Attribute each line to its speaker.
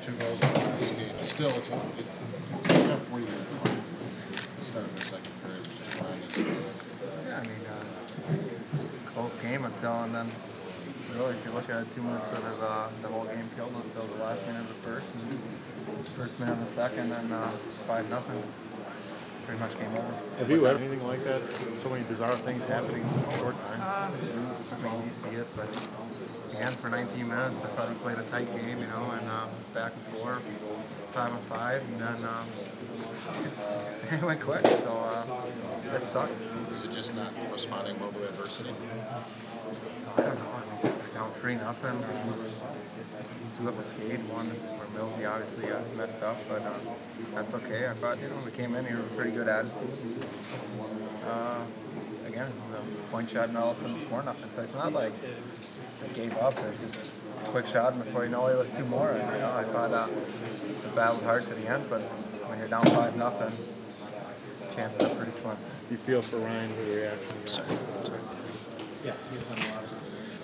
Speaker 1: 2 goals in the last game. Still, it's tough 40 minutes left. The start of the second period was just tremendous.
Speaker 2: Yeah, I mean, close game until, and then really, if you look at it, 2 minutes of the whole game killed us. So the last minute of the first, and first minute of the second, and 5-0. Pretty much game over.
Speaker 3: Have you ever anything like that? So many bizarre things happening in a short time.
Speaker 2: I mean, you see it, but again, for 19 minutes, I thought he played a tight game, you know, and it was back and forth, 5-on-5, and then it went quick. So it sucked.
Speaker 1: Is it just not responding well to adversity?
Speaker 2: I don't know. I mean, they're down 3-0. Two of us skate, one where Millsy obviously messed up, but that's okay. I thought, you know, we came in here with a pretty good attitude. Again, the point shot and all of a sudden it's 4-0. So it's not like they gave up. It's just a quick shot, and before you know it, it was two more. And you know, I thought we battled hard to the end, but when you're down 5-0, chances are pretty slim.
Speaker 3: You feel for Ryan with the reaction.
Speaker 1: Sorry.
Speaker 4: Yeah, he's done a lot of